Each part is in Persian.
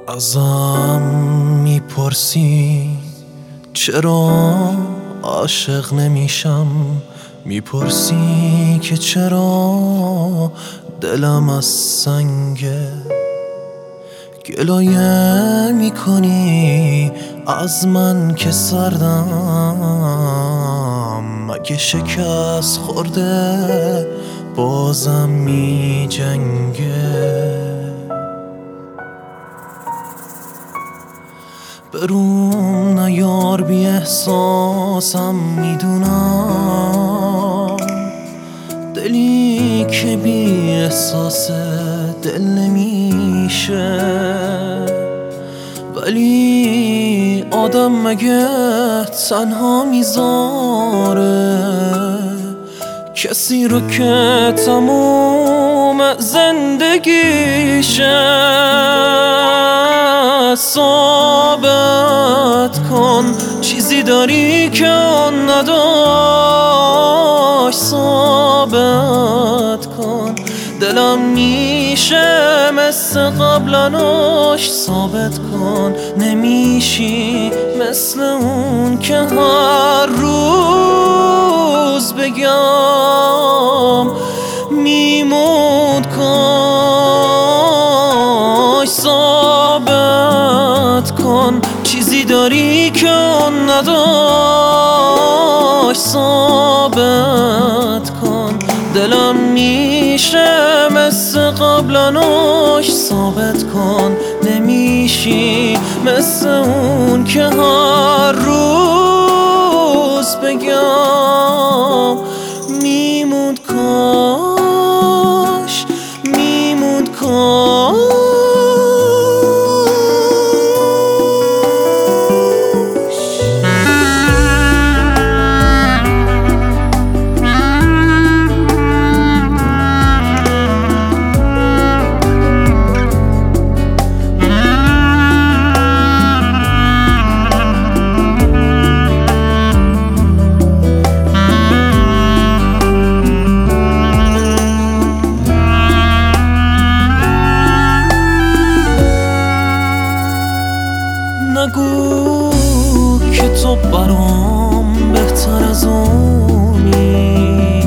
ازم میپرسی چرا عاشق نمیشم، میپرسی که چرا دلم از سنگه، گلایه میکنی از من که سردم، مگه شکست خورده بازم می جنگه. بروم نیار بی احساسم، میدونم دلی که بی احساس دل نمیشه، ولی آدم مگه تنها میذاره کسی رو که تموم زندگیشه؟ ثابت کن چیزی داری که آن نداشت، ثابت کن دلم میشه مثل قبلناش، ثابت کن نمیشی مثل اون که هر روز بگم میموند کاش. ثابت کن چیزی داری که آن نداشت، ثابت کن دلم میشه مثل قبلناش، ثابت کن نمیشی مثل اون که هر روز بگم میموند کاش، میموند کاش. نگو که تو برام بهتر از اونی،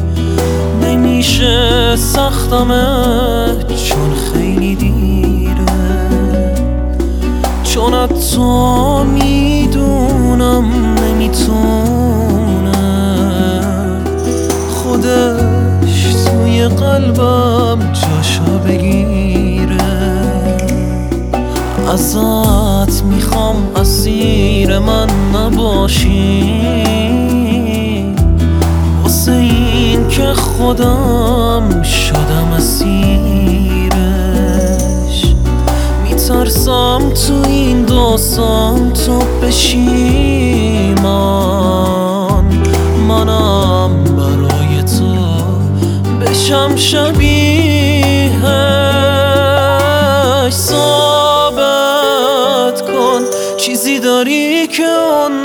نمیشه سختمه چون خیلی دیره، چون حتی میدونم نمیتونه خودش توی قلبم جاشو بگیره. ازت میخوام اسیر من نباشی، واسه این که خودم شدم اسیرش، میترسم تو این داستان تو بشی منم برای تو بشم شبیهش. ثابت کن چیزی داری که آن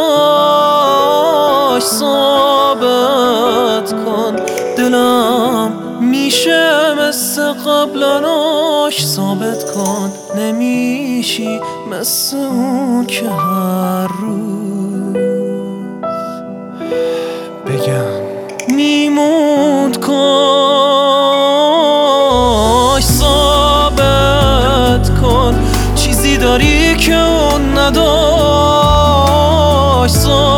نداشت، ثابت کن دلم میشه مثل قبلناش، ثابت کن نمیشی مثل اون که هر روز بگم میموند کاش. ثابت کن چیزی داری که اون نداشت،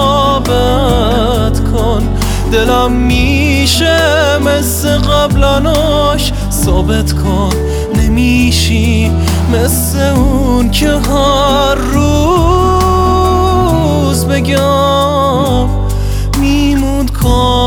ثابت کن دلم میشه مثل قبلناش، ثابت کن نمیشی مثل اون که هر روز بگم میموند کاش.